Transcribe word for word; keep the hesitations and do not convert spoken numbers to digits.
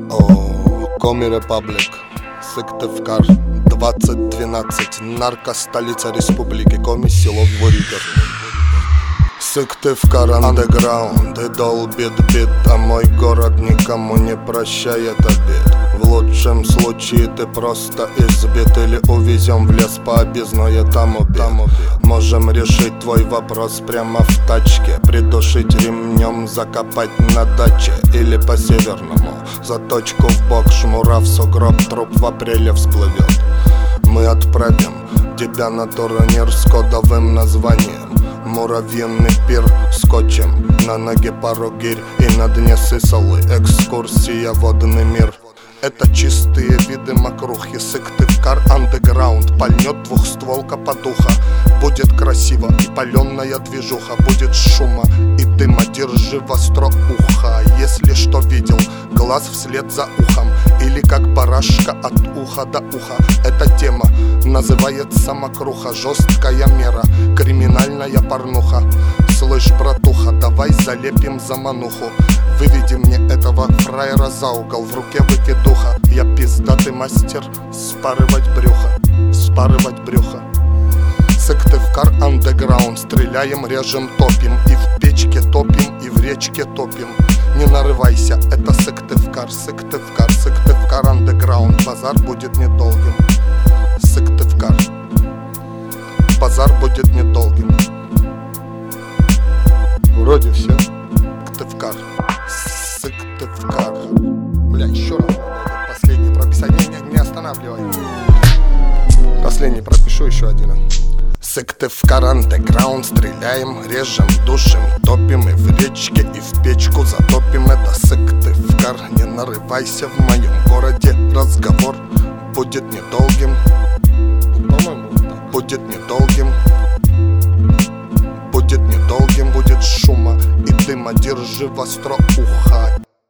О, Коми Репаблик, Сыктывкар, двадцать двенадцать, нарко столица республики Коми, село Двориков. Сыктывкар андеграунд и долбит бит, а мой город никому не прощает обид. В лучшем случае ты просто избит, или увезем в лес по объездной, там убит. Можем решить твой вопрос прямо в тачке, придушить ремнем, закопать на даче, или по-северному заточку в бок, шмура в сугроб, труп в апреле всплывет. Мы отправим тебя на турнир с кодовым названием «Муравьиный пир» скотчем, на ноге пару гирь и на дне сысолы, экскурсия водный мир. Это чистые виды мокрухи, Сыктывкар андеграунд, пальнет двухстволка по духа. Будет красиво и паленая движуха, будет шума и дыма, держи востро ухо. Если что видел, глаз вслед за ухом, или как барашка от уха до уха. Эта тема называется мокруха, жесткая мера, криминальная порнуха. Слышь, братуха, давай залепим замануху. Выведи мне этого фраера за угол, в руке выкидуха. Я пиздатый мастер спарывать брюхо, спарывать брюхо. Сыктывкар андеграунд, стреляем, режем, топим, и в печке топим, и в речке топим. Не нарывайся, это Сыктывкар, Сыктывкар, Сыктывкар андеграунд. Базар будет недолгим. Сыктывкар, базар будет недолгим. Вроде все. Сыктывкар, Сыктывкар. Бля, еще раз надо последний прописать. Не, не, не останавливай. Последний пропишу, еще один. Сыктывкар андеграунд, стреляем, режем, душим, топим, и в речке, и в печку затопим. Это Сыктывкар, не нарывайся, в моем городе разговор будет недолгим. По-моему, будет недолгим. Будет недолгим, будет шума и дыма, держи востро ухо.